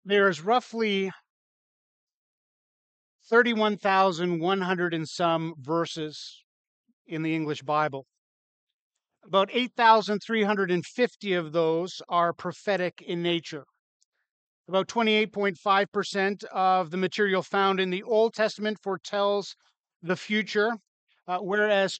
There's roughly 31,100 and some verses in the English Bible. About 8,350 of those are prophetic in nature. About 28.5% of the material found in the Old Testament foretells the future, whereas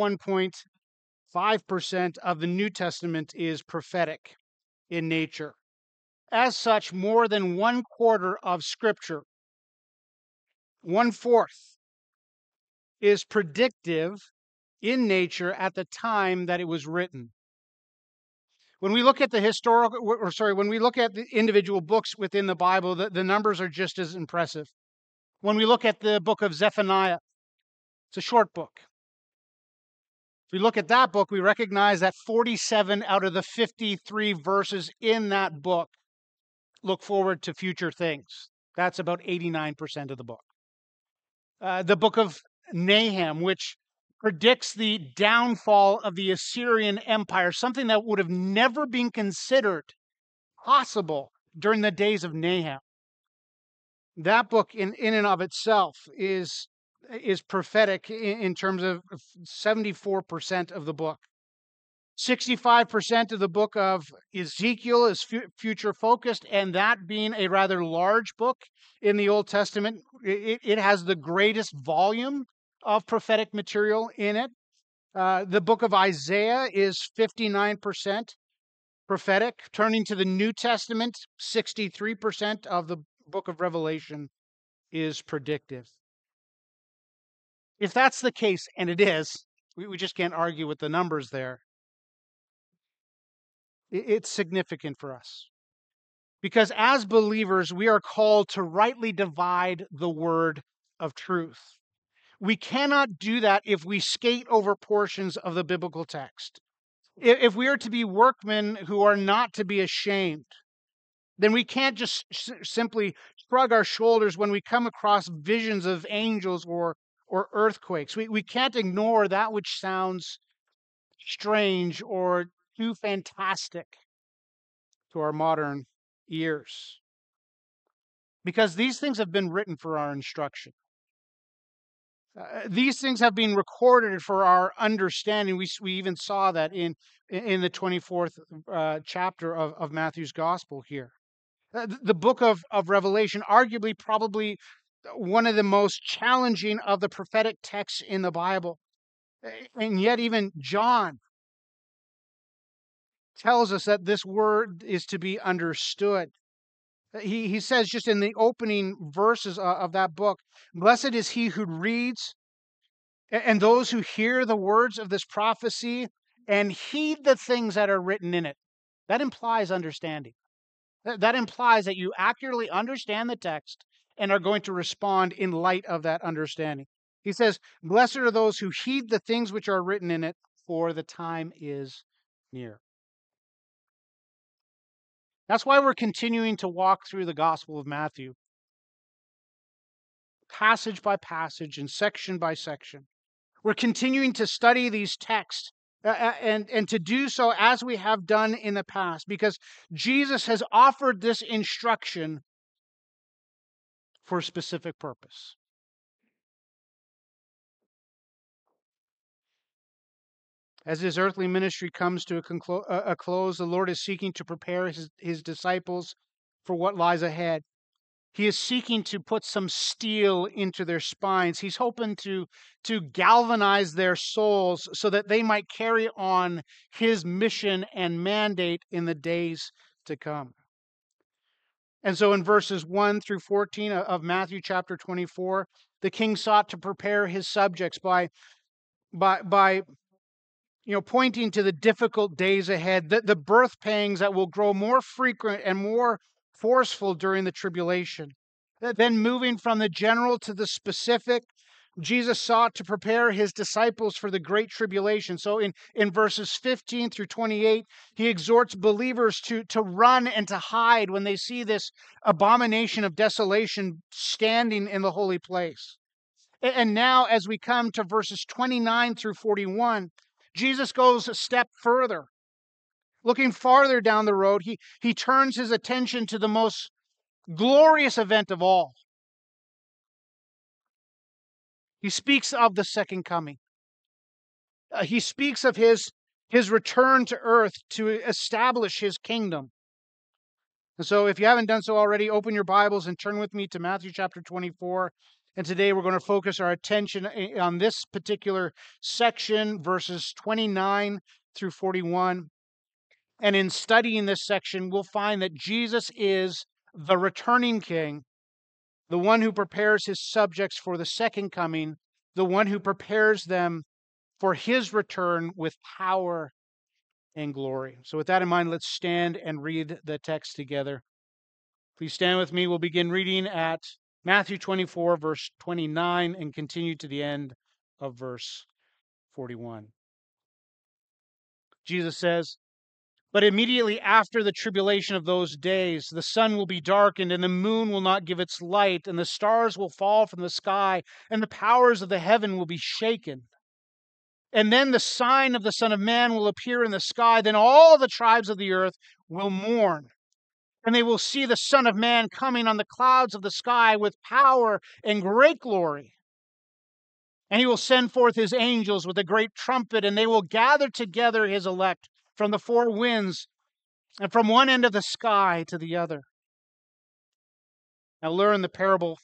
21.5% of the New Testament is prophetic in nature. As such, more than one quarter of Scripture, one fourth, is predictive in nature at the time that it was written. When we look at when we look at the individual books within the Bible, the numbers are just as impressive. When we look at the book of Zephaniah, it's a short book. If we look at that book, we recognize that 47 out of the 53 verses in that book look forward to future things. That's about 89% of the book. The book of Nahum, which predicts the downfall of the Assyrian Empire, something that would have never been considered possible during the days of Nahum. That book in and of itself is prophetic in terms of 74% of the book. 65% of the book of Ezekiel is future focused, and that being a rather large book in the Old Testament, it has the greatest volume of prophetic material in it. The book of Isaiah is 59% prophetic. Turning to the New Testament, 63% of the book of Revelation is predictive. If that's the case, and it is, we just can't argue with the numbers there. It's significant for us. Because as believers, we are called to rightly divide the word of truth. We cannot do that if we skate over portions of the biblical text. If we are to be workmen who are not to be ashamed, then we can't just simply shrug our shoulders when we come across visions of angels or earthquakes. We can't ignore that which sounds strange or too fantastic to our modern ears. Because these things have been written for our instruction. These things have been recorded for our understanding. We even saw that in the 24th chapter of Matthew's Gospel here. The book of Revelation, arguably probably one of the most challenging of the prophetic texts in the Bible. And yet even John tells us that this word is to be understood. He says just in the opening verses of that book, blessed is he who reads and those who hear the words of this prophecy and heed the things that are written in it. That implies understanding. That implies that you accurately understand the text and are going to respond in light of that understanding. He says, blessed are those who heed the things which are written in it, for the time is near. That's why we're continuing to walk through the Gospel of Matthew, passage by passage and section by section. We're continuing to study these texts and to do so as we have done in the past, because Jesus has offered this instruction for a specific purpose. As his earthly ministry comes to a close, the Lord is seeking to prepare his disciples for what lies ahead. He is seeking to put some steel into their spines. He's hoping to galvanize their souls so that they might carry on his mission and mandate in the days to come. And so in verses 1 through 14 of Matthew chapter 24, the king sought to prepare his subjects by pointing to the difficult days ahead, the birth pangs that will grow more frequent and more forceful during the tribulation. Then moving from the general to the specific, Jesus sought to prepare his disciples for the great tribulation. So in verses 15 through 28, he exhorts believers to run and to hide when they see this abomination of desolation standing in the holy place. And now as we come to verses 29 through 41, Jesus goes a step further. Looking farther down the road, he turns his attention to the most glorious event of all. He speaks of the second coming. He speaks of his return to earth to establish his kingdom. And so if you haven't done so already, open your Bibles and turn with me to Matthew chapter 24. And today we're going to focus our attention on this particular section, verses 29 through 41. And in studying this section, we'll find that Jesus is the returning king, the one who prepares his subjects for the second coming, the one who prepares them for his return with power and glory. So with that in mind, let's stand and read the text together. Please stand with me. We'll begin reading at Matthew 24, verse 29, and continue to the end of verse 41. Jesus says, "But immediately after the tribulation of those days, the sun will be darkened, and the moon will not give its light, and the stars will fall from the sky, and the powers of the heaven will be shaken. And then the sign of the Son of Man will appear in the sky. Then all the tribes of the earth will mourn. And they will see the Son of Man coming on the clouds of the sky with power and great glory. And he will send forth his angels with a great trumpet, and they will gather together his elect from the four winds and from one end of the sky to the other." Now learn the parable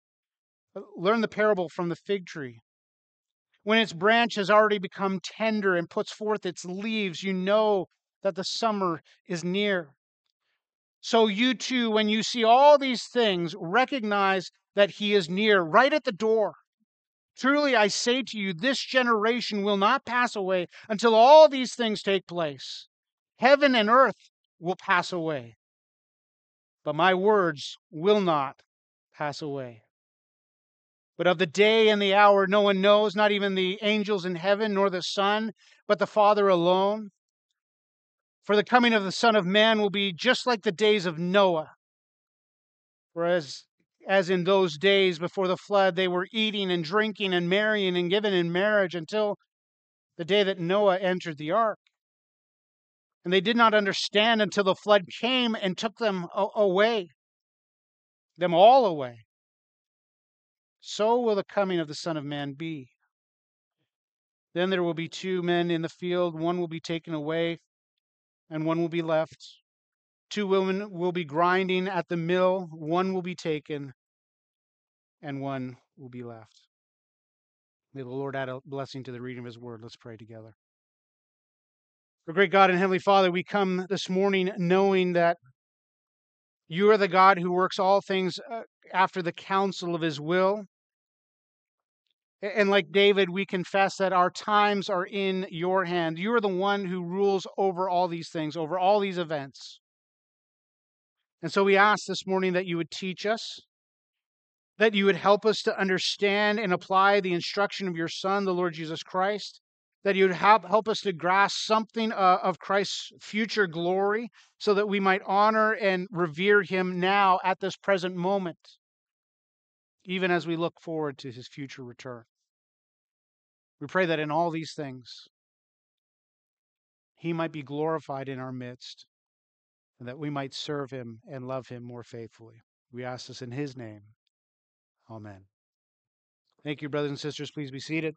from the fig tree. When its branch has already become tender and puts forth its leaves, you know that the summer is near. So you too, when you see all these things, recognize that he is near, right at the door. Truly I say to you, this generation will not pass away until all these things take place. Heaven and earth will pass away, but my words will not pass away. But of the day and the hour no one knows, not even the angels in heaven, nor the Son, but the Father alone. For the coming of the Son of Man will be just like the days of Noah. For as in those days before the flood, they were eating and drinking and marrying and given in marriage until the day that Noah entered the ark. And they did not understand until the flood came and took them away, them all away. So will the coming of the Son of Man be. Then there will be two men in the field, one will be taken away and one will be left. Two women will be grinding at the mill, one will be taken and one will be left. May the Lord add a blessing to the reading of his word. Let's pray together. Our great God and Heavenly Father, we come this morning knowing that you are the God who works all things after the counsel of his will. And like David, we confess that our times are in your hand. You are the one who rules over all these things, over all these events. And so we ask this morning that you would teach us, that you would help us to understand and apply the instruction of your Son, the Lord Jesus Christ, that you would help us to grasp something of Christ's future glory so that we might honor and revere him now at this present moment, even as we look forward to his future return. We pray that in all these things, he might be glorified in our midst, and that we might serve him and love him more faithfully. We ask this in his name. Amen. Thank you, brothers and sisters. Please be seated.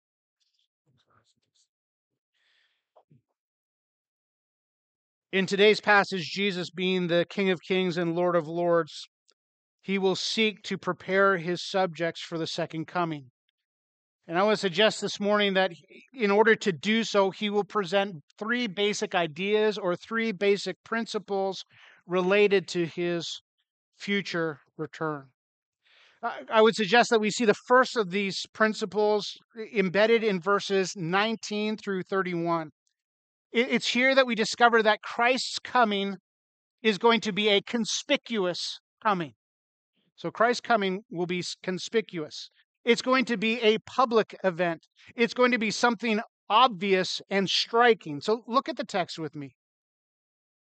In today's passage, Jesus being the King of Kings and Lord of Lords, he will seek to prepare his subjects for the second coming. And I want to suggest this morning that in order to do so, he will present three basic ideas or three basic principles related to his future return. I would suggest that we see the first of these principles embedded in verses 19 through 31. It's here that we discover that Christ's coming is going to be a conspicuous coming. So Christ's coming will be conspicuous. It's going to be a public event. It's going to be something obvious and striking. So look at the text with me.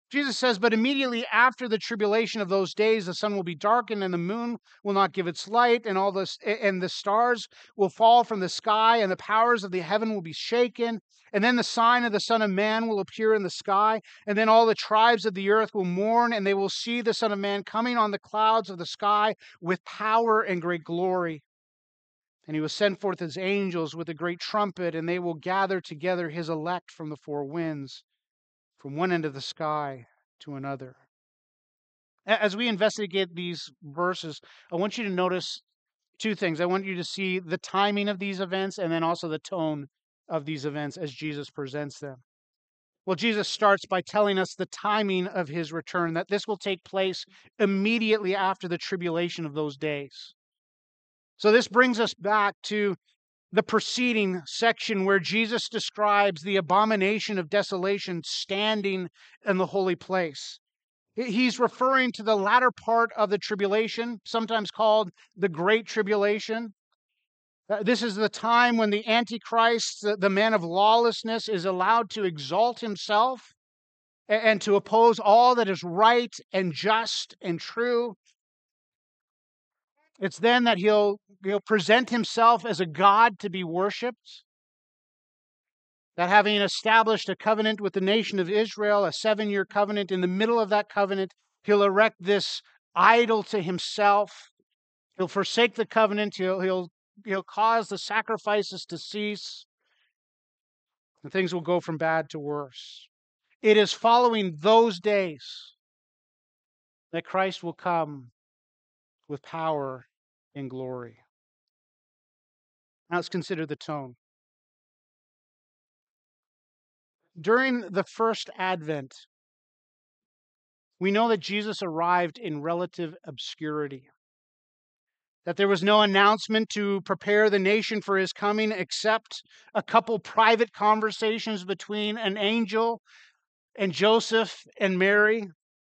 Jesus says, but immediately after the tribulation of those days, the sun will be darkened and the moon will not give its light, and and the stars will fall from the sky, and the powers of the heaven will be shaken. And then the sign of the Son of Man will appear in the sky, and then all the tribes of the earth will mourn, and they will see the Son of Man coming on the clouds of the sky with power and great glory. And he will send forth his angels with a great trumpet, and they will gather together his elect from the four winds, from one end of the sky to another. As we investigate these verses, I want you to notice two things. I want you to see the timing of these events and then also the tone of these events as Jesus presents them. Well, Jesus starts by telling us the timing of his return, that this will take place immediately after the tribulation of those days. So this brings us back to the preceding section where Jesus describes the abomination of desolation standing in the holy place. He's referring to the latter part of the tribulation, sometimes called the Great Tribulation. This is the time when the Antichrist, the man of lawlessness, is allowed to exalt himself and to oppose all that is right and just and true. It's then that he'll present himself as a god to be worshipped. That having established a covenant with the nation of Israel, a 7-year covenant, in the middle of that covenant, he'll erect this idol to himself. He'll forsake the covenant. He'll cause the sacrifices to cease, and things will go from bad to worse. It is following those days that Christ will come with power and glory. Now let's consider the tone. During the first advent, we know that Jesus arrived in relative obscurity, that there was no announcement to prepare the nation for his coming except a couple private conversations between an angel and Joseph and Mary.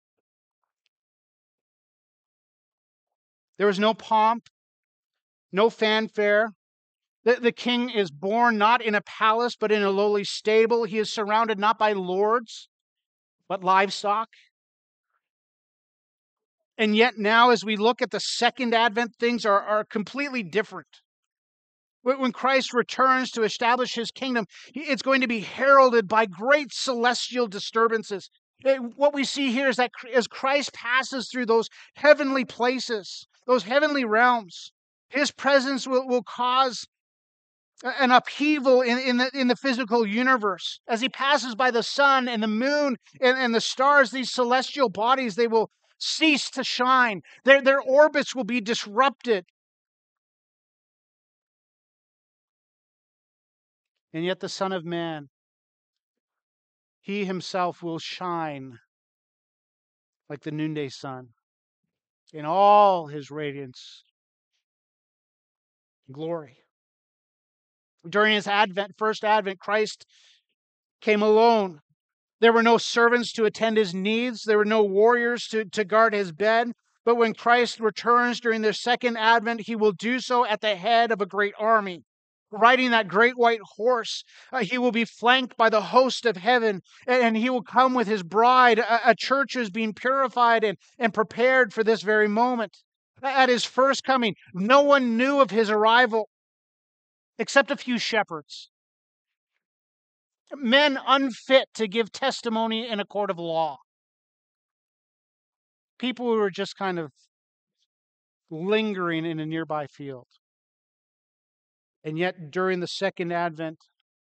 There was no pomp, no fanfare. The king is born not in a palace, but in a lowly stable. He is surrounded not by lords, but livestock. And yet now, as we look at the second advent, things are completely different. When Christ returns to establish his kingdom, it's going to be heralded by great celestial disturbances. What we see here is that as Christ passes through those heavenly places, those heavenly realms, his presence will cause an upheaval in the physical universe. As he passes by the sun and the moon and the stars, these celestial bodies, they will cease to shine. Their orbits will be disrupted. And yet the Son of Man, he himself will shine like the noonday sun in all his radiance and glory. During his first advent, Christ came alone. There were no servants to attend his needs. There were no warriors to guard his bed. But when Christ returns during the second advent, he will do so at the head of a great army. Riding that great white horse, he will be flanked by the host of heaven, and he will come with his bride, a church who's being purified and prepared for this very moment. At his first coming, no one knew of his arrival except a few shepherds, men unfit to give testimony in a court of law, people who were just kind of lingering in a nearby field. And yet, during the second advent,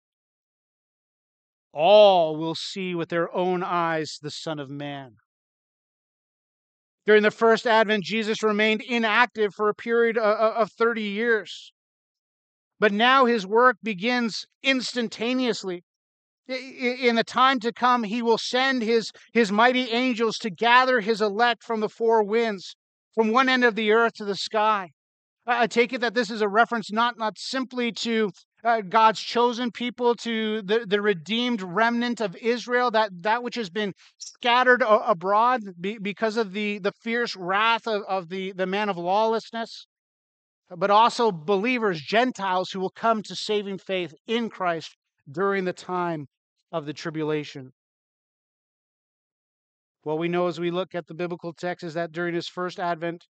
all will see with their own eyes the Son of Man. During the first advent, Jesus remained inactive for a period of 30 years. But now his work begins instantaneously. In the time to come, he will send his mighty angels to gather his elect from the four winds, from one end of the earth to the sky. I take it that this is a reference not simply to God's chosen people, to the redeemed remnant of Israel, that which has been scattered abroad because of the fierce wrath of the man of lawlessness, but also believers, Gentiles, who will come to saving faith in Christ during the time of the tribulation. What we know as we look at the biblical text is that during his first advent,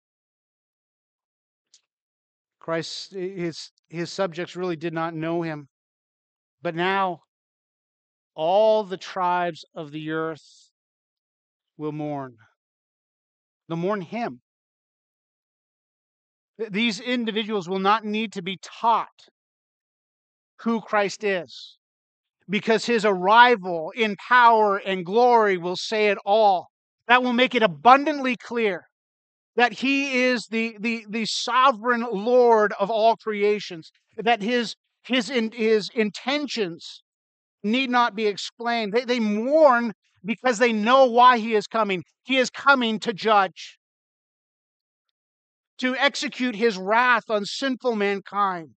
Christ, his subjects really did not know him. But now all the tribes of the earth will mourn. They'll mourn him. These individuals will not need to be taught who Christ is, because his arrival in power and glory will say it all. That will make it abundantly clear that he is the sovereign Lord of all creations, that his intentions need not be explained. They mourn because they know why he is coming. He is coming to judge, to execute his wrath on sinful mankind,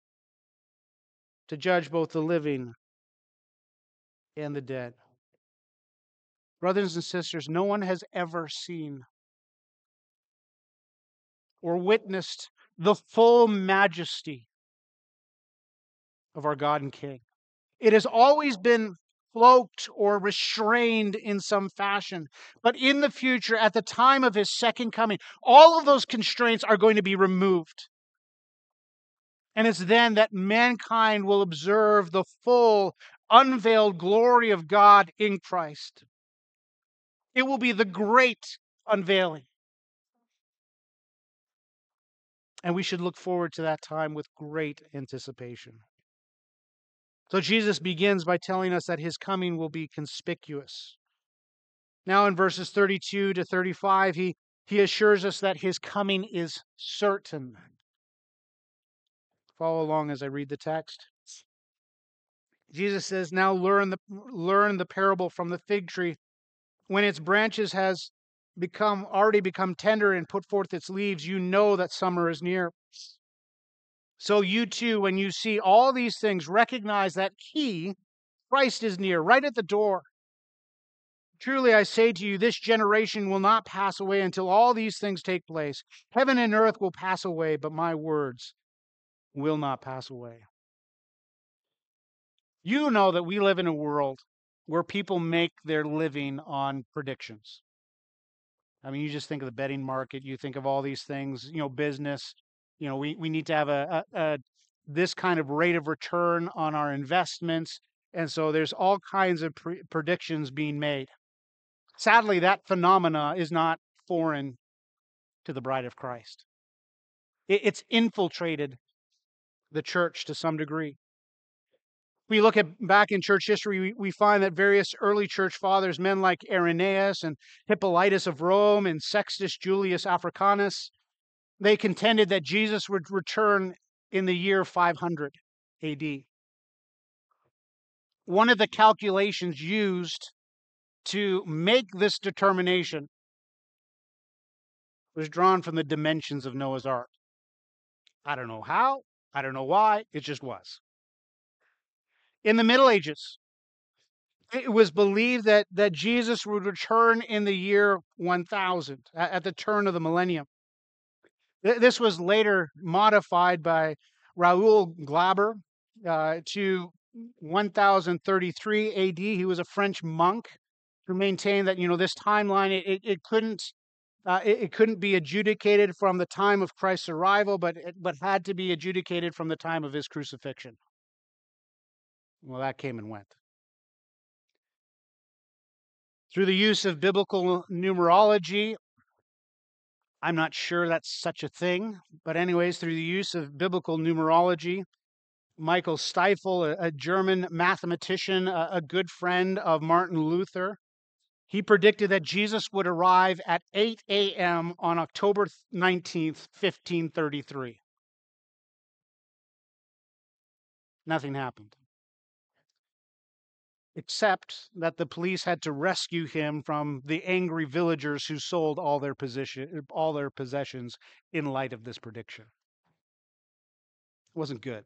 to judge both the living and the dead. Brothers and sisters, no one has ever seen or witnessed the full majesty of our God and King. It has always been cloaked or restrained in some fashion. But in the future, at the time of his second coming, all of those constraints are going to be removed. And it's then that mankind will observe the full, unveiled glory of God in Christ. It will be the great unveiling. And we should look forward to that time with great anticipation. So Jesus begins by telling us that his coming will be conspicuous. Now in verses 32 to 35, he assures us that his coming is certain. Follow along as I read the text. Jesus says, "Now learn the parable from the fig tree. When its branches has already become tender and put forth its leaves, you know that summer is near. So you too, when you see all these things, recognize that he, Christ, is near, right at the door. Truly I say to you, this generation will not pass away until all these things take place. Heaven and earth will pass away, but my words will not pass away." You know that we live in a world where people make their living on predictions. I mean, you just think of the betting market, you think of all these things, business. We need to have this kind of rate of return on our investments. And so there's all kinds of predictions being made. Sadly, that phenomena is not foreign to the bride of Christ. It's infiltrated the church to some degree. We look back in church history, we find that various early church fathers, men like Irenaeus and Hippolytus of Rome and Sextus Julius Africanus, they contended that Jesus would return in the year 500 AD. One of the calculations used to make this determination was drawn from the dimensions of Noah's Ark. I don't know how, I don't know why, it just was. In the Middle Ages, it was believed that Jesus would return in the year 1000, at the turn of the millennium. This was later modified by Raoul Glaber to 1033 AD. He was a French monk who maintained that this timeline it couldn't be adjudicated from the time of Christ's arrival, but had to be adjudicated from the time of his crucifixion. Well, that came and went. Through the use of biblical numerology, I'm not sure that's such a thing, but anyways, through the use of biblical numerology, Michael Stiefel, a German mathematician, a good friend of Martin Luther, he predicted that Jesus would arrive at 8 a.m. on October 19th, 1533. Nothing happened, except that the police had to rescue him from the angry villagers who sold all their possessions in light of this prediction. It wasn't good.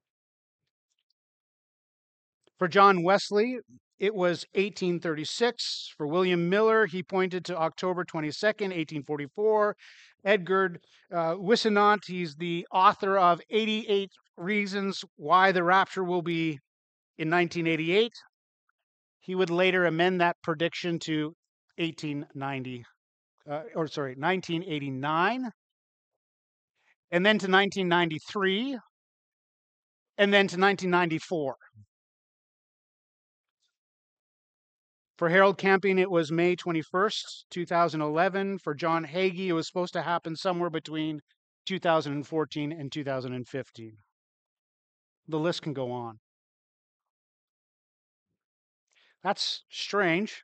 For John Wesley, it was 1836. For William Miller, he pointed to October 22nd, 1844. Edgar Whisenant, he's the author of 88 Reasons Why the Rapture Will Be in 1988. He would later amend that prediction to 1989, and then to 1993, and then to 1994. For Harold Camping, it was May 21st, 2011. For John Hagee, it was supposed to happen somewhere between 2014 and 2015. The list can go on. That's strange,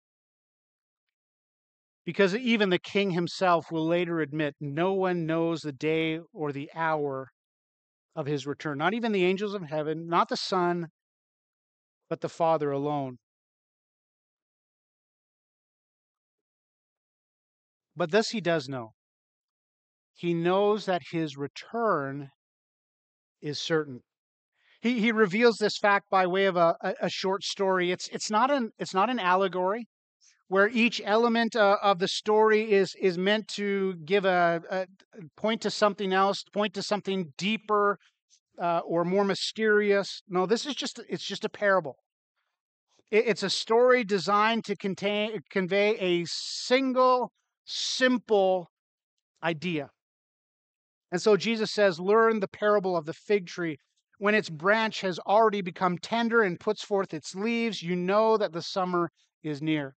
because even the king himself will later admit no one knows the day or the hour of his return. Not even the angels of heaven, not the Son, but the Father alone. But this he does know. He knows that his return is certain. He reveals this fact by way of a short story. It's not an allegory where each element of the story is meant to give a point to something else, point to something deeper or more mysterious. No, it's just a parable. It's a story designed to convey a single, simple idea. And so Jesus says, learn the parable of the fig tree. When its branch has already become tender and puts forth its leaves, you know that the summer is near.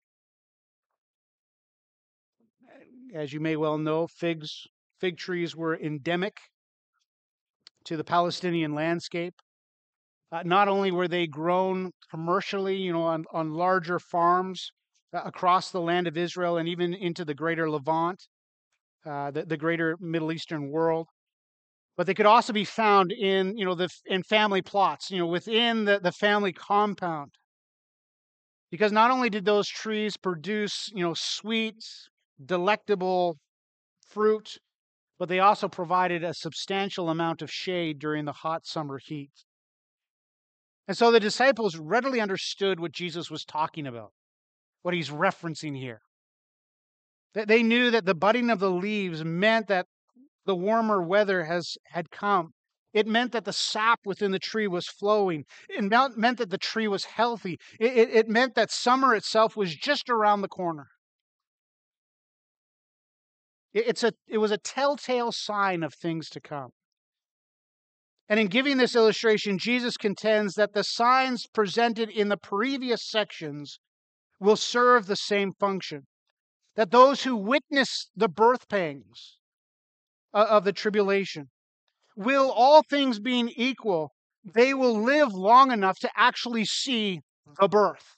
As you may well know, fig trees were endemic to the Palestinian landscape. Not only were they grown commercially, on larger farms across the land of Israel and even into the greater Levant, the greater Middle Eastern world, but they could also be found in, in family plots, within the family compound. Because not only did those trees produce, sweet, delectable fruit, but they also provided a substantial amount of shade during the hot summer heat. And so the disciples readily understood what Jesus was talking about, what he's referencing here. They knew that the budding of the leaves meant that the warmer weather had come. It meant that the sap within the tree was flowing. It meant that the tree was healthy. It meant that summer itself was just around the corner. It was a telltale sign of things to come. And in giving this illustration, Jesus contends that the signs presented in the previous sections will serve the same function. That those who witness the birth pangs of the tribulation will, all things being equal, they will live long enough to actually see the birth.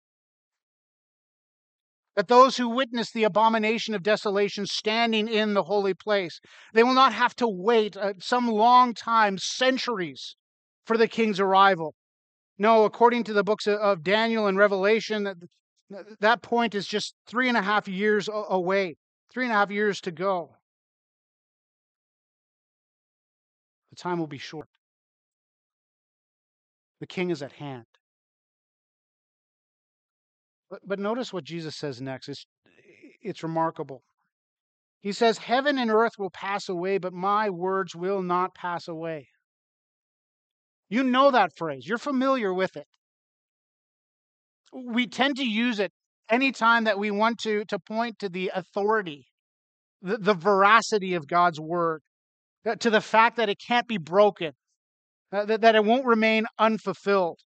That those who witness the abomination of desolation standing in the holy place, they will not have to wait some long time, centuries, for the king's arrival. No, according to the books of Daniel and Revelation, that point is just 3.5 years away, 3.5 years to go. The time will be short. The king is at hand. But notice what Jesus says next. It's remarkable. He says, heaven and earth will pass away, but my words will not pass away. You know that phrase. You're familiar with it. We tend to use it anytime that we want to point to the authority, the veracity of God's word, to the fact that it can't be broken, that it won't remain unfulfilled.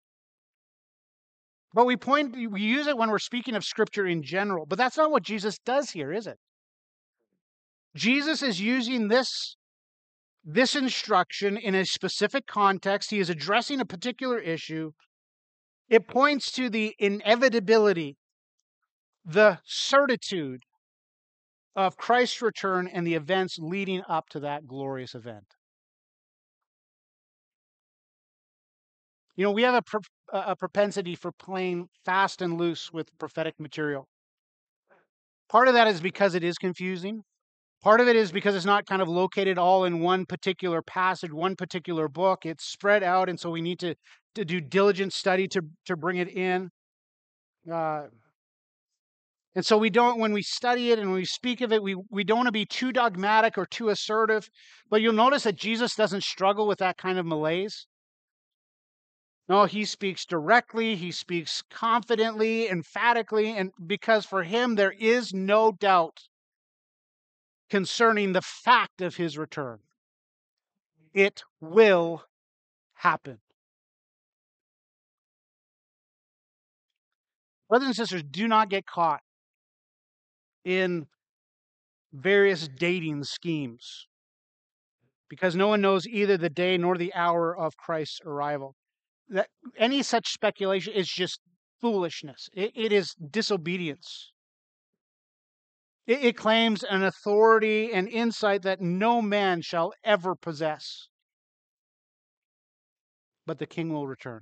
But we use it when we're speaking of Scripture in general. But that's not what Jesus does here, is it? Jesus is using this instruction in a specific context. He is addressing a particular issue. It points to the inevitability, the certitude of Christ's return and the events leading up to that glorious event. We have a propensity for playing fast and loose with prophetic material. Part of that is because it is confusing. Part of it is because it's not kind of located all in one particular passage, one particular book. It's spread out, and so we need to do diligent study to bring it in. And so when we study it and when we speak of it, we don't want to be too dogmatic or too assertive. But you'll notice that Jesus doesn't struggle with that kind of malaise. No, he speaks directly, he speaks confidently, emphatically, and because for him there is no doubt concerning the fact of his return. It will happen. Brothers and sisters, do not get caught in various dating schemes because no one knows either the day nor the hour of Christ's arrival. That any such speculation is just foolishness. It is disobedience. It claims an authority and insight that no man shall ever possess. But the King will return.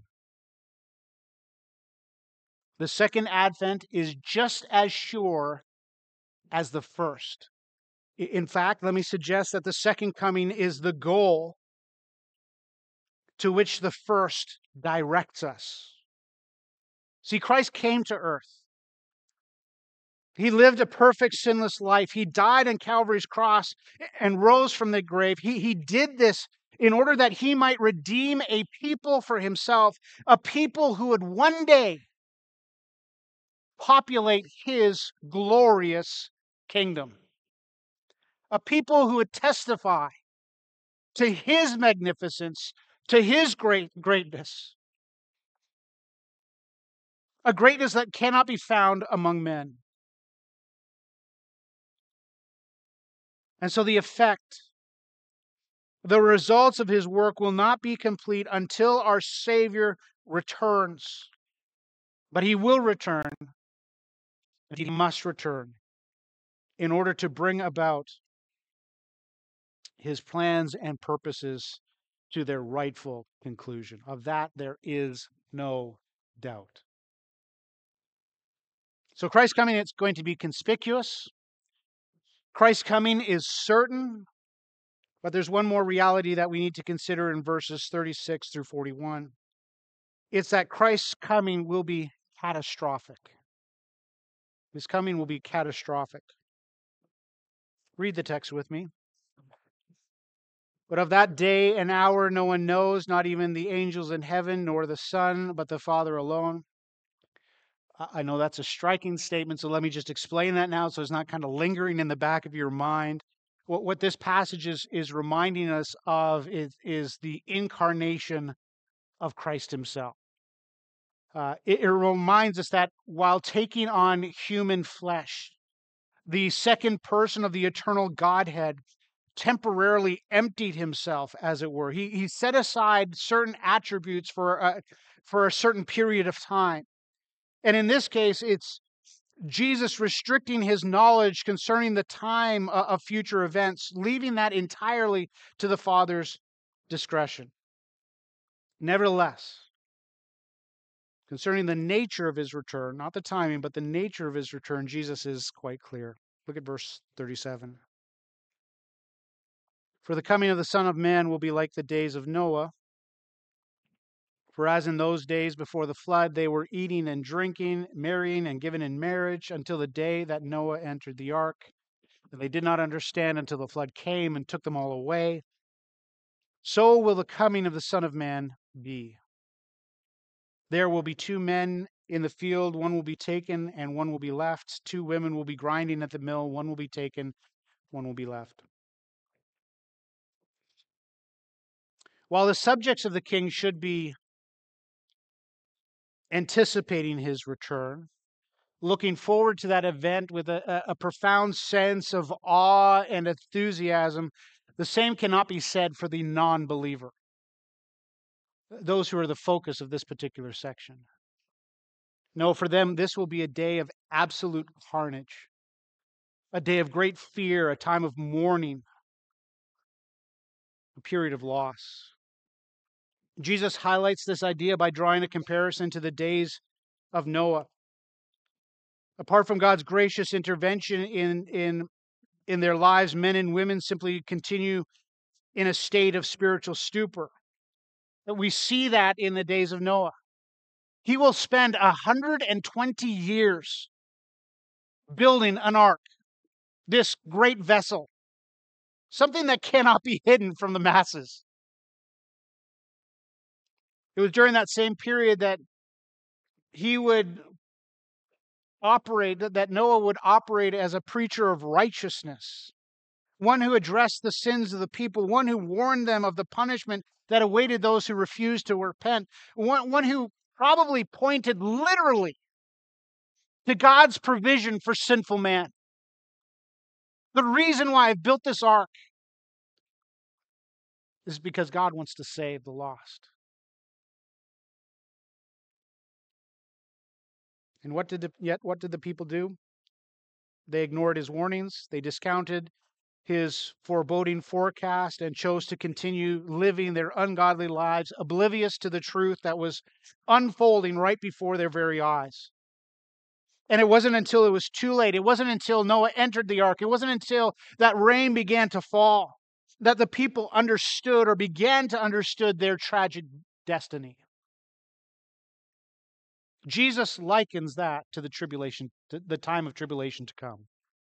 The second advent is just as sure as the first. In fact, let me suggest that the second coming is the goal to which the first directs us. See, Christ came to earth. He lived a perfect, sinless life. He died on Calvary's cross and rose from the grave. He did this in order that he might redeem a people for himself, a people who would one day populate his glorious kingdom, a people who would testify to his magnificence, to his greatness, a greatness that cannot be found among men. And so the effect, the results of his work will not be complete until our Savior returns. But he will return, and he must return in order to bring about his plans and purposes to their rightful conclusion. Of that, there is no doubt. So Christ's coming, it's going to be conspicuous. Christ's coming is certain, but there's one more reality that we need to consider in verses 36 through 41. It's that Christ's coming will be catastrophic. His coming will be catastrophic. Read the text with me. But of that day and hour no one knows, not even the angels in heaven, nor the Son, but the Father alone. I know that's a striking statement, so let me just explain that now so it's not kind of lingering in the back of your mind. What this passage is reminding us of is the incarnation of Christ himself. It reminds us that while taking on human flesh, the second person of the eternal Godhead temporarily emptied himself, as it were. He set aside certain attributes for a certain period of time. And in this case, it's Jesus restricting his knowledge concerning the time of future events, leaving that entirely to the Father's discretion. Nevertheless, concerning the nature of his return, not the timing, but the nature of his return, Jesus is quite clear. Look at verse 37. For the coming of the Son of Man will be like the days of Noah. For as in those days before the flood, they were eating and drinking, marrying and given in marriage until the day that Noah entered the ark. And they did not understand until the flood came and took them all away. So will the coming of the Son of Man be. There will be two men in the field, one will be taken and one will be left. Two women will be grinding at the mill, one will be taken, one will be left. While the subjects of the king should be anticipating his return, looking forward to that event with a profound sense of awe and enthusiasm, the same cannot be said for the non-believer, those who are the focus of this particular section. No, for them, this will be a day of absolute carnage, a day of great fear, a time of mourning, a period of loss. Jesus highlights this idea by drawing a comparison to the days of Noah. Apart from God's gracious intervention in their lives, men and women simply continue in a state of spiritual stupor. We see that in the days of Noah. He will spend 120 years building an ark, this great vessel, something that cannot be hidden from the masses. It was during that same period that he would operate, that Noah would operate as a preacher of righteousness, one who addressed the sins of the people, one who warned them of the punishment that awaited those who refused to repent, one who probably pointed literally to God's provision for sinful man. The reason why I've built this ark is because God wants to save the lost. And what did the people do? They ignored his warnings. They discounted his foreboding forecast and chose to continue living their ungodly lives, oblivious to the truth that was unfolding right before their very eyes. And it wasn't until it was too late, it wasn't until Noah entered the ark, it wasn't until that rain began to fall that the people understood or began to understood their tragic destiny. Jesus likens that to the tribulation, to the time of tribulation to come.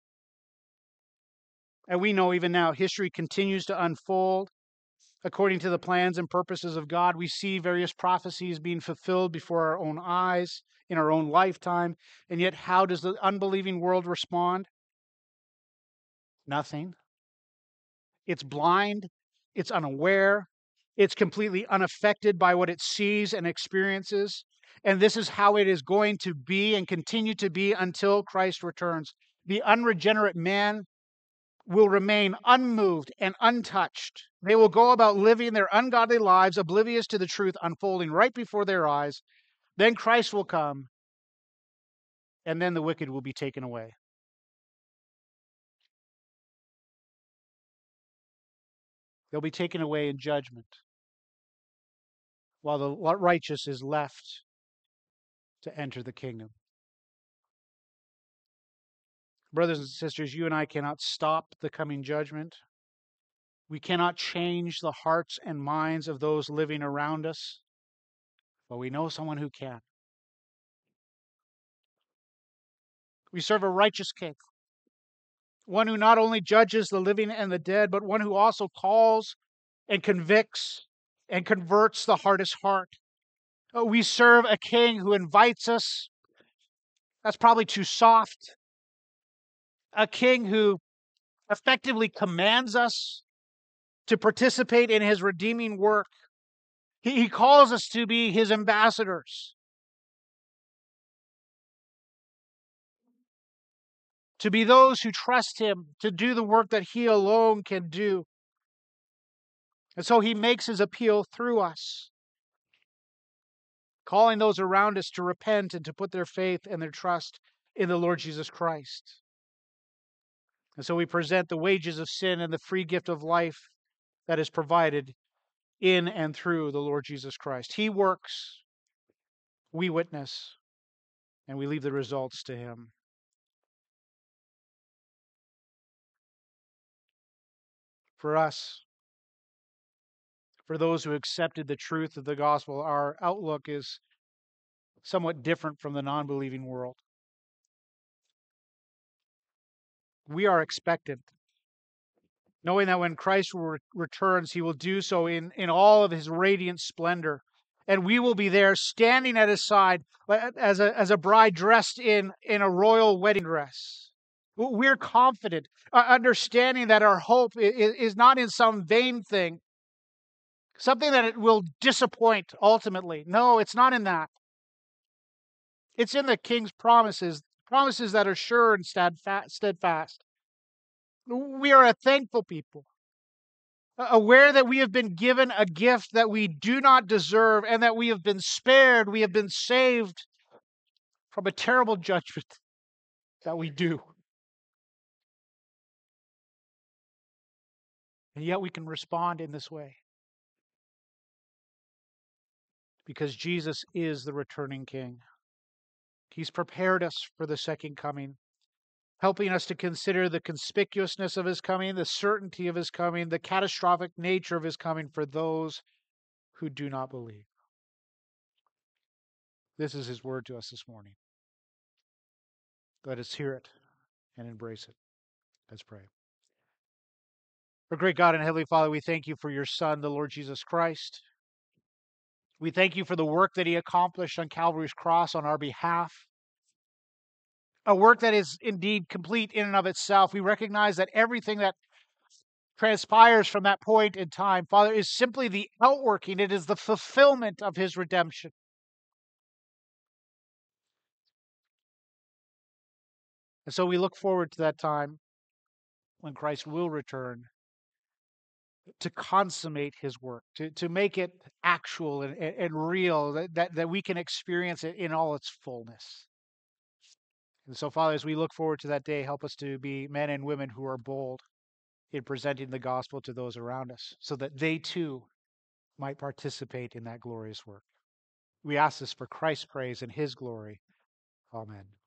And we know even now, history continues to unfold according to the plans and purposes of God. We see various prophecies being fulfilled before our own eyes in our own lifetime. And yet, how does the unbelieving world respond? Nothing. It's blind, it's unaware, it's completely unaffected by what it sees and experiences. And this is how it is going to be and continue to be until Christ returns. The unregenerate man will remain unmoved and untouched. They will go about living their ungodly lives, oblivious to the truth unfolding right before their eyes. Then Christ will come, and then the wicked will be taken away. They'll be taken away in judgment, while the righteous is left to enter the kingdom. Brothers and sisters, you and I cannot stop the coming judgment. We cannot change the hearts and minds of those living around us, but we know someone who can. We serve a righteous king, one who not only judges the living and the dead, but one who also calls and convicts and converts the hardest heart. We serve a king who invites us. That's probably too soft. A king who effectively commands us to participate in his redeeming work. He calls us to be his ambassadors, to be those who trust him to do the work that he alone can do. And so he makes his appeal through us, calling those around us to repent and to put their faith and their trust in the Lord Jesus Christ. And so we present the wages of sin and the free gift of life that is provided in and through the Lord Jesus Christ. He works, we witness, and we leave the results to him. For us, for those who accepted the truth of the gospel, our outlook is somewhat different from the non-believing world. We are expectant, knowing that when Christ returns, he will do so in all of his radiant splendor. And we will be there standing at his side as a bride dressed in a royal wedding dress. We're confident, understanding that our hope is not in some vain thing, something that it will disappoint ultimately. No, it's not in that. It's in the King's promises that are sure and steadfast. We are a thankful people, aware that we have been given a gift that we do not deserve and that we have been spared, we have been saved from a terrible judgment that we do. And yet we can respond in this way because Jesus is the returning King. He's prepared us for the second coming, helping us to consider the conspicuousness of his coming, the certainty of his coming, the catastrophic nature of his coming for those who do not believe. This is his word to us this morning. Let us hear it and embrace it. Let's pray. Our great God and Heavenly Father, we thank you for your Son, the Lord Jesus Christ. We thank you for the work that he accomplished on Calvary's cross on our behalf, a work that is indeed complete in and of itself. We recognize that everything that transpires from that point in time, Father, is simply the outworking, it is the fulfillment of his redemption. And so we look forward to that time when Christ will return to consummate his work, to make it actual and real, that we can experience it in all its fullness. And so, Father, as we look forward to that day, help us to be men and women who are bold in presenting the gospel to those around us so that they too might participate in that glorious work. We ask this for Christ's praise and his glory. Amen.